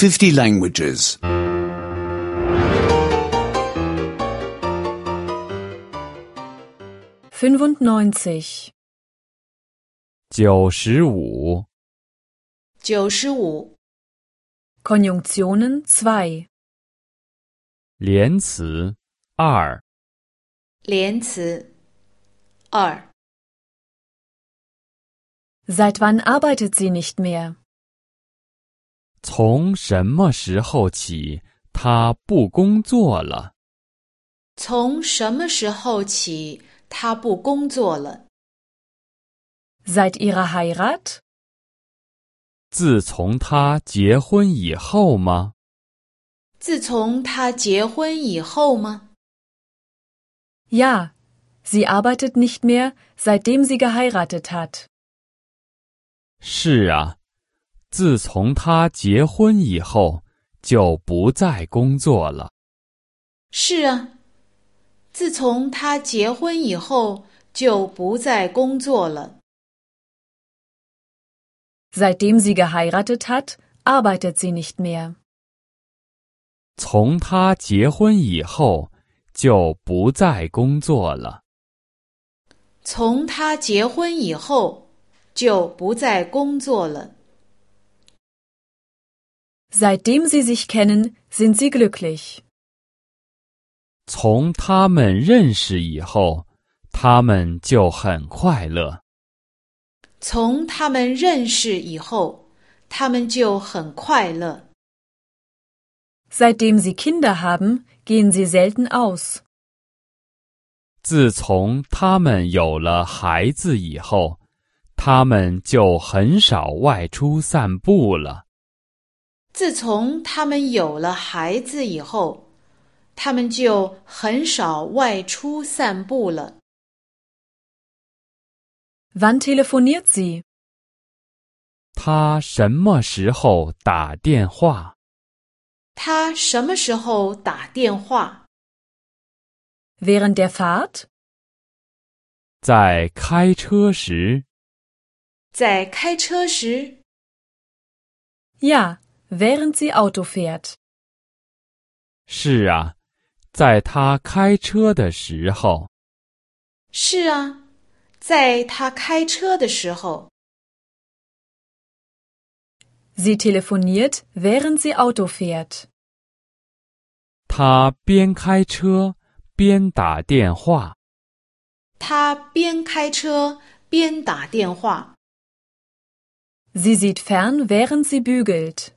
50 languages. 95. 95. 95. Konjunktionen 2. 连词2。 连词2。 Seit wann arbeitet sie nicht mehr? 从什么时候起，他不工作了？ 从什么时候起，他不工作了？ Seit ihrer Heirat? 自从他结婚以后吗？ 自从他结婚以后吗？ Ja, sie arbeitet nicht mehr, seitdem sie geheiratet hat. 是啊，自从他结婚以后，就不再工作了。 是啊，自从他结婚以后，就不再工作了。 Seitdem sie geheiratet hat, arbeitet sie nicht mehr. 从他结婚以后，就不再工作了。 从他结婚以后，就不再工作了。 Seitdem sie sich kennen, sind sie glücklich. 从他们认识以后，他们就很快乐。 从他们认识以后，他们就很快乐。 Seitdem sie Kinder haben, gehen sie selten aus. 自从他们有了孩子以后，他们就很少外出散步了。 自从他们有了孩子以后，他们就很少外出散步了。 Wann telefoniert sie? 他什么时候打电话？ 他什么时候打电话？ Während der Fahrt? 在开车时。 在开车时？ Ja, während sie Auto fährt. 是啊，在他开车的时候。 是啊，在他开车的时候。 Sie telefoniert, während sie Auto fährt. 他边开车边打电话。 他边开车边打电话。 Sie sieht fern, während sie bügelt.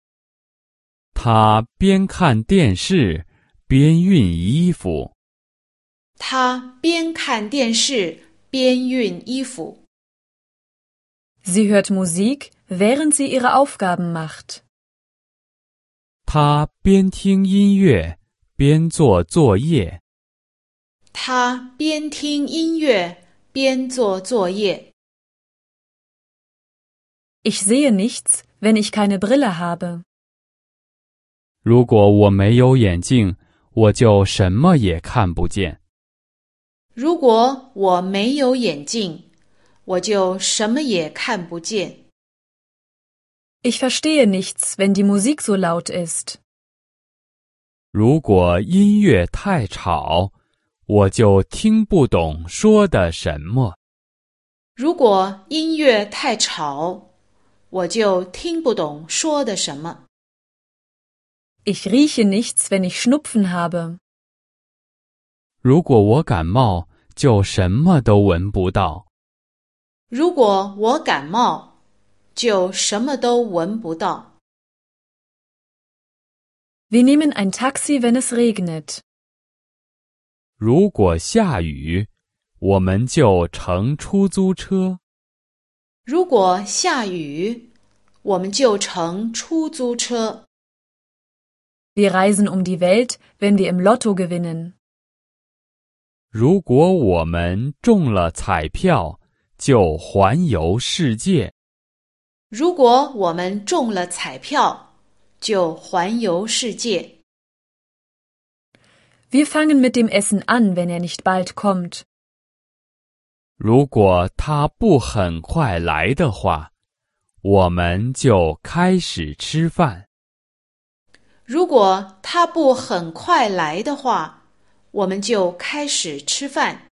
他边看电视边熨衣服。 他边看电视边熨衣服。 Sie hört Musik, während sie ihre Aufgaben macht. 他边听音乐边做作业。 他边听音乐边做作业。 Ich sehe nichts, wenn ich keine Brille habe. 如果我没有眼镜，我就什么也看不见。 如果我没有眼镜，我就什么也看不见。 Ich verstehe nichts, wenn die Musik so laut ist. 如果音乐太吵，我就听不懂说的什么。 如果音乐太吵，我就听不懂说的什么。 Ich rieche nichts, wenn ich Schnupfen habe. 如果我感冒，就什么都闻不到。 如果我感冒，就什么都闻不到。 Wir nehmen ein Taxi, wenn es regnet. 如果下雨，我们就乘出租车。 如果下雨，我们就乘出租车。 Wir reisen um die Welt, wenn wir im Lotto gewinnen. 如果我们中了彩票，就环游世界。 如果我们中了彩票，就环游世界。 Wir fangen mit dem Essen an, wenn er nicht bald kommt. 如果他不很快来的话，我们就开始吃饭。 如果他不很快来的话，我们就开始吃饭。